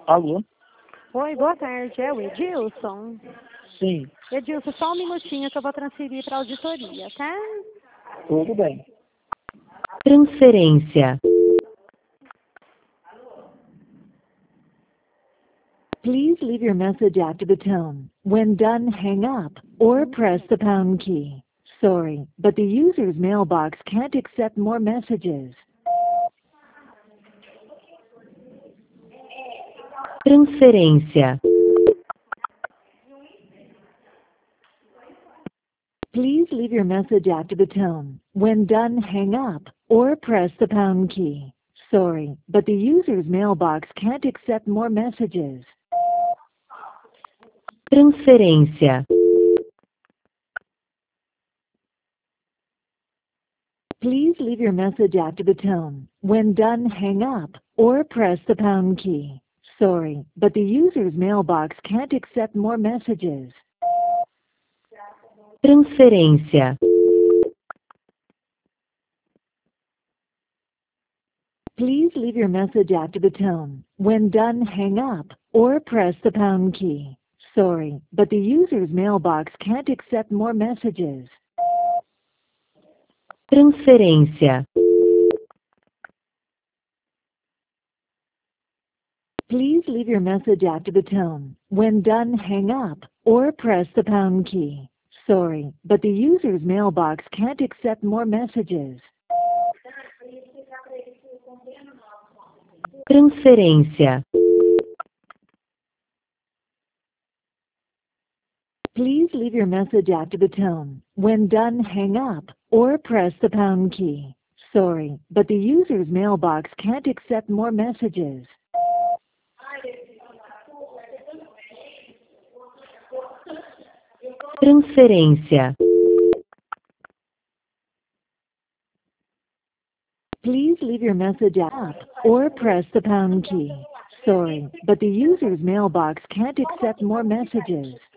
Alô? Oi, boa tarde. É o Edilson? Sim, Edilson, só um minutinho que eu vou transferir para a auditoria, tá? tudo bem. Transferência. Please leave your message after the tone. When done, hang up or press the pound key. Sorry, but the user's mailbox can't accept more messages. Transferência. Please leave your message after the tone. When done, hang up or press the pound key. Sorry, but the user's mailbox can't accept more messages. Transferência. Please leave your message after the tone. When done, hang up or press the pound key. Sorry, but the user's mailbox can't accept more messages. Transferência. Please leave your message after the tone. When done, hang up or press the pound key. Sorry, but the user's mailbox can't accept more messages. Transferência. Please leave your message after the tone. When done, hang up or press the pound key. Sorry, but the user's mailbox can't accept more messages. Transferência. Please leave your message after the tone. When done, hang up or press the pound key. Sorry, but the user's mailbox can't accept more messages. Transferência. Please leave your message up or press the pound key. Sorry, but the user's mailbox can't accept more messages.